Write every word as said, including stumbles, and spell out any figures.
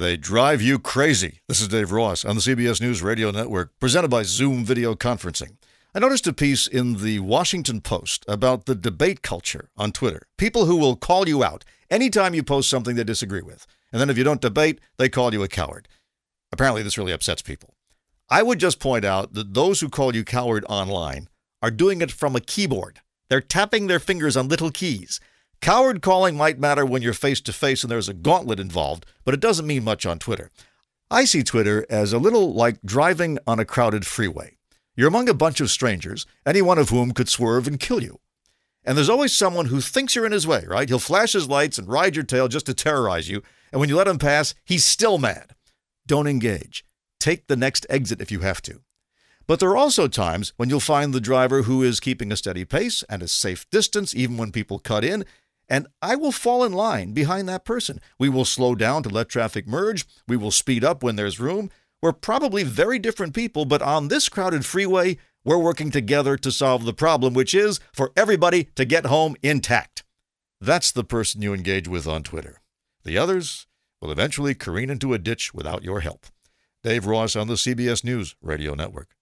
They drive you crazy. This is Dave Ross on the C B S News Radio Network, presented by Zoom Video Conferencing. I noticed a piece in the Washington Post about the debate culture on Twitter. People who will call you out anytime you post something they disagree with. And then if you don't debate, they call you a coward. Apparently, this really upsets people. I would just point out that those who call you coward online are doing it from a keyboard. They're tapping their fingers on little keys. Coward calling might matter when you're face-to-face and there's a gauntlet involved, but it doesn't mean much on Twitter. I see Twitter as a little like driving on a crowded freeway. You're among a bunch of strangers, any one of whom could swerve and kill you. And there's always someone who thinks you're in his way, right? He'll flash his lights and ride your tail just to terrorize you, and when you let him pass, he's still mad. Don't engage. Take the next exit if you have to. But there are also times when you'll find the driver who is keeping a steady pace and a safe distance even when people cut in, and I will fall in line behind that person. We will slow down to let traffic merge. We will speed up when there's room. We're probably very different people, but on this crowded freeway, we're working together to solve the problem, which is for everybody to get home intact. That's the person you engage with on Twitter. The others will eventually careen into a ditch without your help. Dave Ross on the C B S News Radio Network.